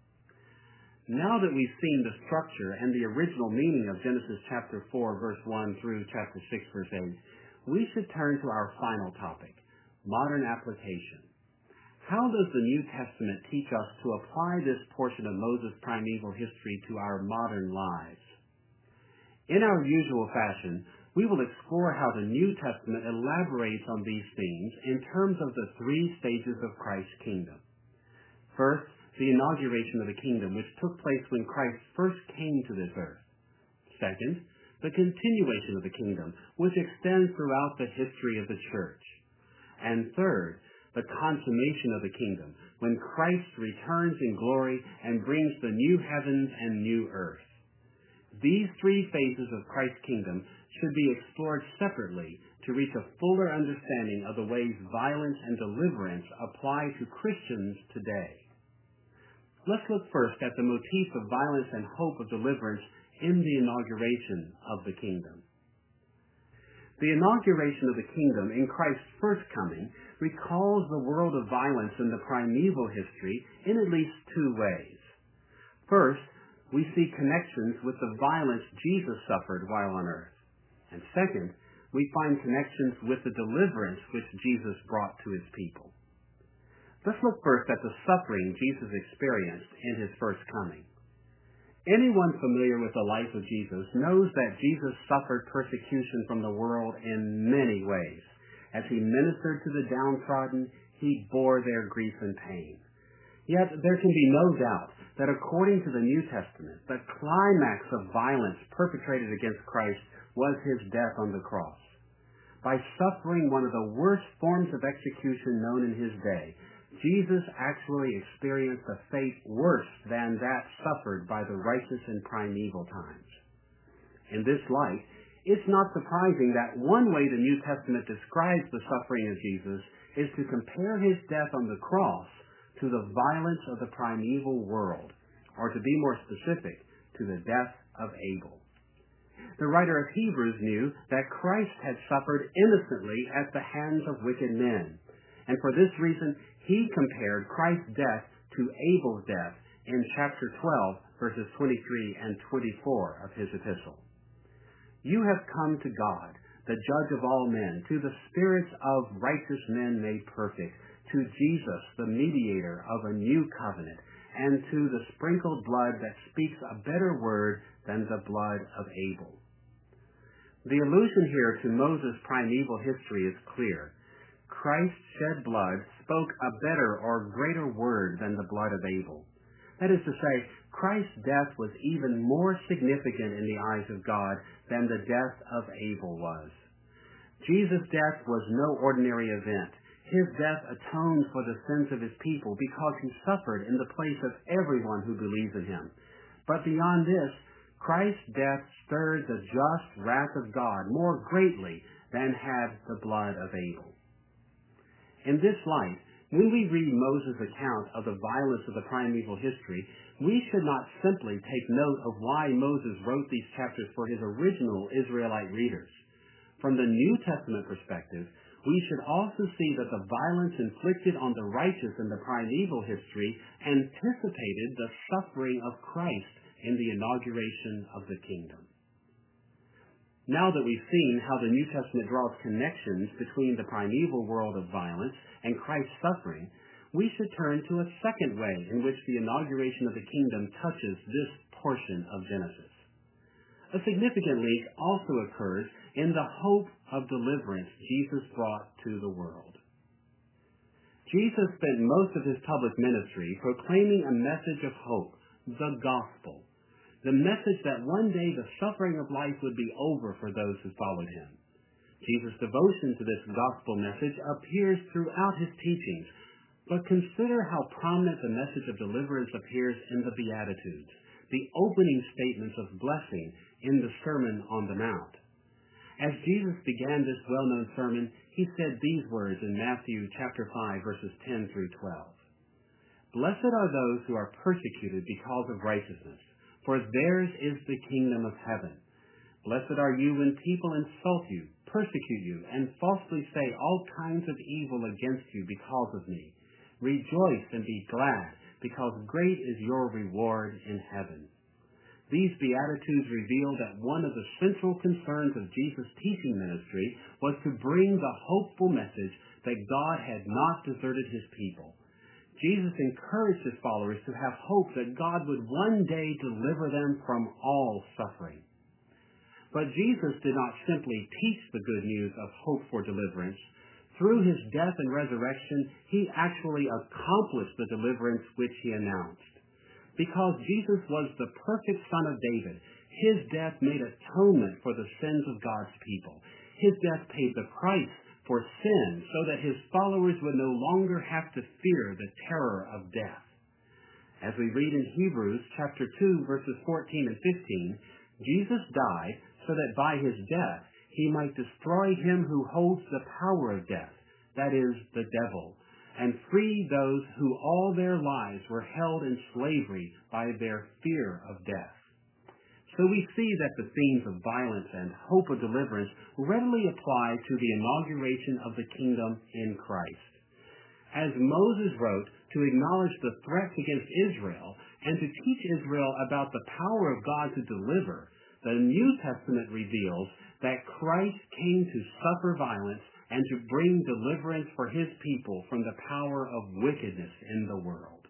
Now that we've seen the structure and the original meaning of Genesis chapter four, verse one through chapter six, verse eight, we should turn to our final topic, modern application. How does the New Testament teach us to apply this portion of Moses' primeval history to our modern lives? In our usual fashion, we will explore how the New Testament elaborates on these themes in terms of the three stages of Christ's kingdom. First, the inauguration of the kingdom, which took place when Christ first came to this earth. Second, the continuation of the kingdom, which extends throughout the history of the church. And third, the consummation of the kingdom, when Christ returns in glory and brings the new heavens and new earth. These three phases of Christ's kingdom should be explored separately to reach a fuller understanding of the ways violence and deliverance apply to Christians today. Let's look first at the motif of violence and hope of deliverance in the inauguration of the kingdom. The inauguration of the kingdom in Christ's first coming recalls the world of violence in the primeval history in at least two ways. First, we see connections with the violence Jesus suffered while on earth. And second, we find connections with the deliverance which Jesus brought to his people. Let's look first at the suffering Jesus experienced in his first coming. Anyone familiar with the life of Jesus knows that Jesus suffered persecution from the world in many ways. As he ministered to the downtrodden, he bore their grief and pain. Yet there can be no doubt that according to the New Testament, the climax of violence perpetrated against Christ was his death on the cross. By suffering one of the worst forms of execution known in his day, Jesus actually experienced a fate worse than that suffered by the righteous in primeval times. In this light, it's not surprising that one way the New Testament describes the suffering of Jesus is to compare his death on the cross to the violence of the primeval world, or to be more specific, to the death of Abel. The writer of Hebrews knew that Christ had suffered innocently at the hands of wicked men, and for this reason he compared Christ's death to Abel's death in chapter twelve, verses twenty-three and twenty-four of his epistle. You have come to God, the judge of all men, to the spirits of righteous men made perfect, to Jesus, the mediator of a new covenant, and to the sprinkled blood that speaks a better word than the blood of Abel. The allusion here to Moses' primeval history is clear. Christ's shed blood spoke a better or greater word than the blood of Abel. That is to say, Christ's death was even more significant in the eyes of God than the death of Abel was. Jesus' death was no ordinary event. His death atones for the sins of his people because he suffered in the place of everyone who believes in him. But beyond this, Christ's death stirred the just wrath of God more greatly than had the blood of Abel. In this light, when we read Moses' account of the violence of the primeval history, we should not simply take note of why Moses wrote these chapters for his original Israelite readers. From the New Testament perspective, we should also see that the violence inflicted on the righteous in the primeval history anticipated the suffering of Christ in the inauguration of the kingdom. Now that we've seen how the New Testament draws connections between the primeval world of violence and Christ's suffering, we should turn to a second way in which the inauguration of the kingdom touches this portion of Genesis. A significant link also occurs in the hope of deliverance Jesus brought to the world. Jesus spent most of his public ministry proclaiming a message of hope, the gospel, the message that one day the suffering of life would be over for those who followed him. Jesus' devotion to this gospel message appears throughout his teachings, but consider how prominent the message of deliverance appears in the Beatitudes, the opening statements of blessing in the Sermon on the Mount. As Jesus began this well-known sermon, he said these words in Matthew chapter five, verses ten through twelve. Blessed are those who are persecuted because of righteousness, for theirs is the kingdom of heaven. Blessed are you when people insult you, persecute you, and falsely say all kinds of evil against you because of me. Rejoice and be glad, because great is your reward in heaven. These Beatitudes reveal that one of the central concerns of Jesus' teaching ministry was to bring the hopeful message that God had not deserted his people. Jesus encouraged his followers to have hope that God would one day deliver them from all suffering. But Jesus did not simply teach the good news of hope for deliverance. Through his death and resurrection, he actually accomplished the deliverance which he announced. Because Jesus was the perfect Son of David, his death made atonement for the sins of God's people. His death paid the price for sin so that his followers would no longer have to fear the terror of death. As we read in Hebrews chapter two, verses fourteen and fifteen, Jesus died so that by his death he might destroy him who holds the power of death, that is, the devil, and free those who all their lives were held in slavery by their fear of death. So we see that the themes of violence and hope of deliverance readily apply to the inauguration of the kingdom in Christ. As Moses wrote to acknowledge the threats against Israel and to teach Israel about the power of God to deliver, the New Testament reveals that Christ came to suffer violence and to bring deliverance for his people from the power of wickedness in the world.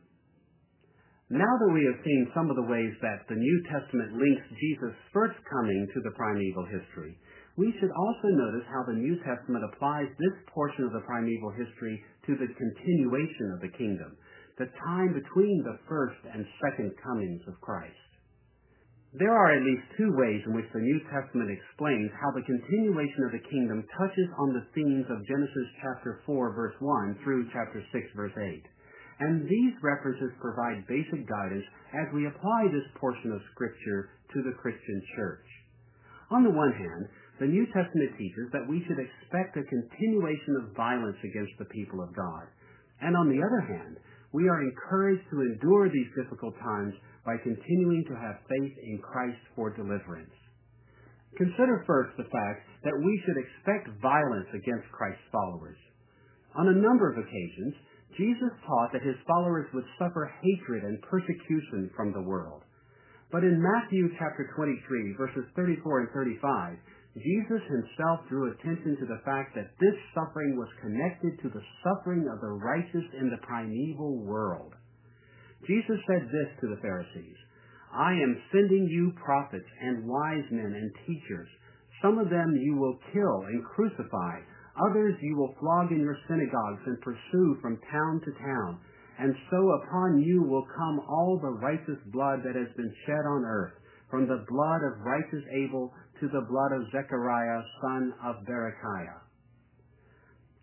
Now that we have seen some of the ways that the New Testament links Jesus' first coming to the primeval history, we should also notice how the New Testament applies this portion of the primeval history to the continuation of the kingdom, the time between the first and second comings of Christ. There are at least two ways in which the New Testament explains how the continuation of the kingdom touches on the themes of Genesis chapter four, verse one through chapter six, verse eight. And these references provide basic guidance as we apply this portion of Scripture to the Christian church. On the one hand, the New Testament teaches that we should expect a continuation of violence against the people of God. And on the other hand, we are encouraged to endure these difficult times by continuing to have faith in Christ for deliverance. Consider first the fact that we should expect violence against Christ's followers. On a number of occasions, Jesus taught that his followers would suffer hatred and persecution from the world. But in Matthew chapter twenty-three, verses thirty-four and thirty-five, Jesus himself drew attention to the fact that this suffering was connected to the suffering of the righteous in the primeval world. Jesus said this to the Pharisees, I am sending you prophets and wise men and teachers. Some of them you will kill and crucify. Others you will flog in your synagogues and pursue from town to town. And so upon you will come all the righteous blood that has been shed on earth, from the blood of righteous Abel to the blood of Zechariah, son of Berechiah.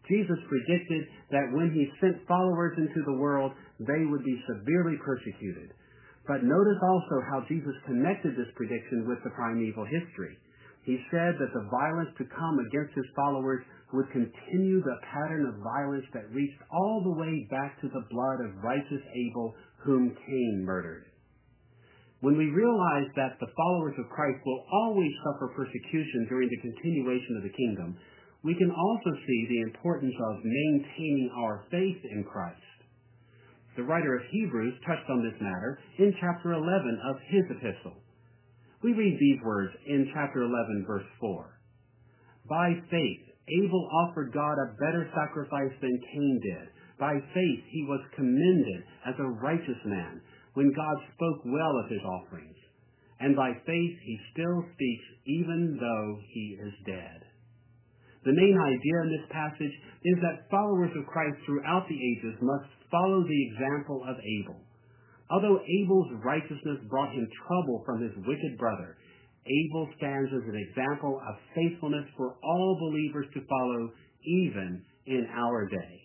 Jesus predicted that when he sent followers into the world, they would be severely persecuted. But notice also how Jesus connected this prediction with the primeval history. He said that the violence to come against his followers would continue the pattern of violence that reached all the way back to the blood of righteous Abel, whom Cain murdered. When we realize that the followers of Christ will always suffer persecution during the continuation of the kingdom, we can also see the importance of maintaining our faith in Christ. The writer of Hebrews touched on this matter in chapter eleven of his epistle. We read these words in chapter eleven, verse four. By faith, Abel offered God a better sacrifice than Cain did. By faith, he was commended as a righteous man when God spoke well of his offerings. And by faith, he still speaks even though he is dead. The main idea in this passage is that followers of Christ throughout the ages must follow the example of Abel. Although Abel's righteousness brought him trouble from his wicked brother, Abel stands as an example of faithfulness for all believers to follow, even in our day.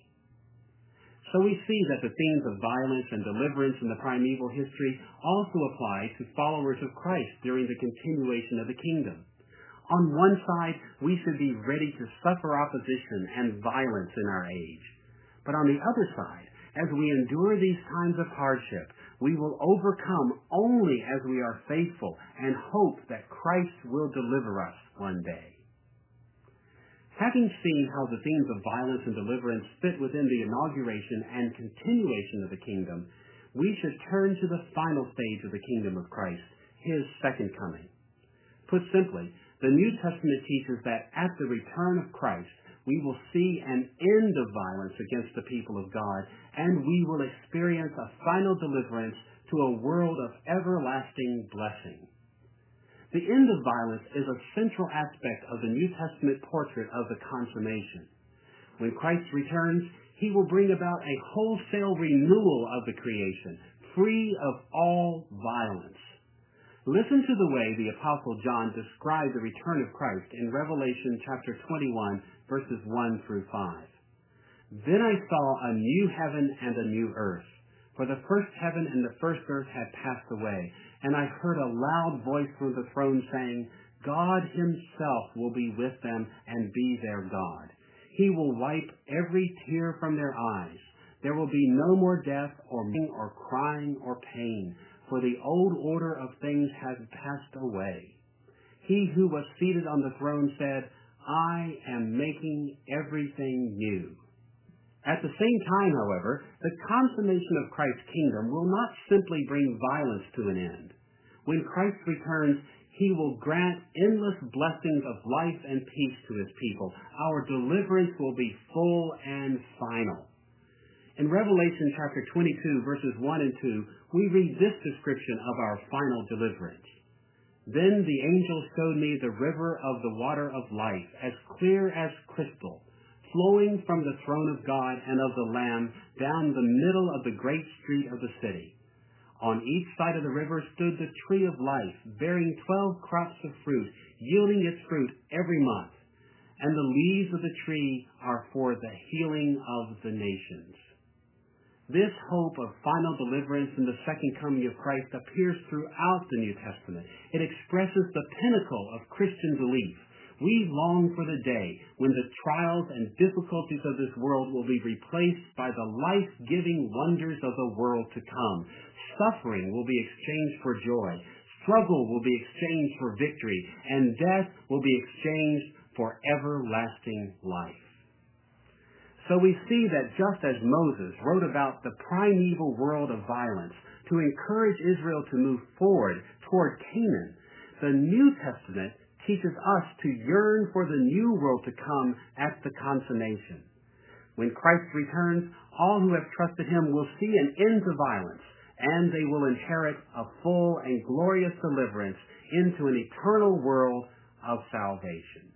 So we see that the themes of violence and deliverance in the primeval history also apply to followers of Christ during the continuation of the kingdom. On one side, we should be ready to suffer opposition and violence in our age. But on the other side, as we endure these times of hardship, we will overcome only as we are faithful and hope that Christ will deliver us one day. Having seen how the themes of violence and deliverance fit within the inauguration and continuation of the kingdom, we should turn to the final stage of the kingdom of Christ, his second coming. Put simply, the New Testament teaches that at the return of Christ, we will see an end of violence against the people of God, and we will experience a final deliverance to a world of everlasting blessing. The end of violence is a central aspect of the New Testament portrait of the consummation. When Christ returns, he will bring about a wholesale renewal of the creation, free of all violence. Listen to the way the Apostle John described the return of Christ in Revelation chapter twenty-one, verses one through five. Then I saw a new heaven and a new earth, for the first heaven and the first earth had passed away, and I heard a loud voice from the throne saying, God himself will be with them and be their God. He will wipe every tear from their eyes. There will be no more death or mourning or crying or pain, for the old order of things has passed away. He who was seated on the throne said, I am making everything new. At the same time, however, the consummation of Christ's kingdom will not simply bring violence to an end. When Christ returns, he will grant endless blessings of life and peace to his people. Our deliverance will be full and final. In Revelation chapter twenty-two, verses one and two, we read this description of our final deliverance. Then the angel showed me the river of the water of life, as clear as crystal, flowing from the throne of God and of the Lamb down the middle of the great street of the city. On each side of the river stood the tree of life, bearing twelve crops of fruit, yielding its fruit every month. And the leaves of the tree are for the healing of the nations. This hope of final deliverance in the second coming of Christ appears throughout the New Testament. It expresses the pinnacle of Christian belief. We long for the day when the trials and difficulties of this world will be replaced by the life-giving wonders of the world to come. Suffering will be exchanged for joy. Struggle will be exchanged for victory. And death will be exchanged for everlasting life. So we see that just as Moses wrote about the primeval world of violence to encourage Israel to move forward toward Canaan, the New Testament teaches us to yearn for the new world to come at the consummation. When Christ returns, all who have trusted him will see an end to violence, and they will inherit a full and glorious deliverance into an eternal world of salvation.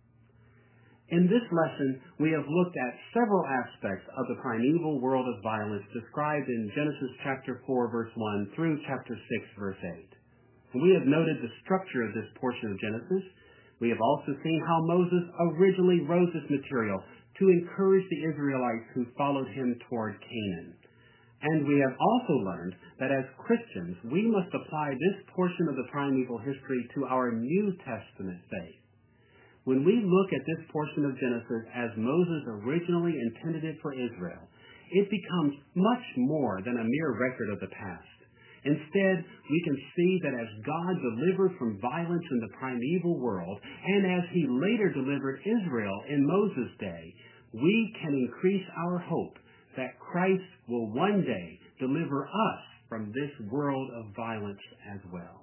In this lesson, we have looked at several aspects of the primeval world of violence described in Genesis chapter four, verse one through chapter six, verse eight. We have noted the structure of this portion of Genesis. We have also seen how Moses originally wrote this material to encourage the Israelites who followed him toward Canaan. And we have also learned that as Christians, we must apply this portion of the primeval history to our New Testament faith. When we look at this portion of Genesis as Moses originally intended it for Israel, it becomes much more than a mere record of the past. Instead, we can see that as God delivered from violence in the primeval world, and as he later delivered Israel in Moses' day, we can increase our hope that Christ will one day deliver us from this world of violence as well.